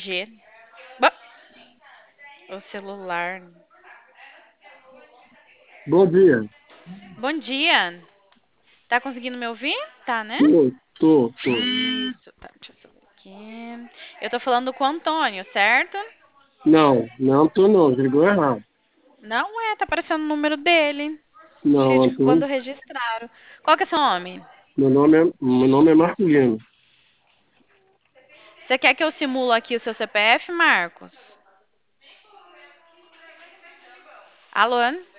RG. Ba- O celular. Bom dia. Bom dia. Tá conseguindo me ouvir? Tá, né? Tô. Isso. Tá, deixa eu subir aqui. Eu tô falando com o Antônio, certo? Não tô não, ligou errado. Não é, tá aparecendo o número dele. Não, Quando Antônio, registraram. Qual que é seu nome? meu nome é Marculino. Você quer que eu simulo aqui o seu CPF, Marcos? Alô?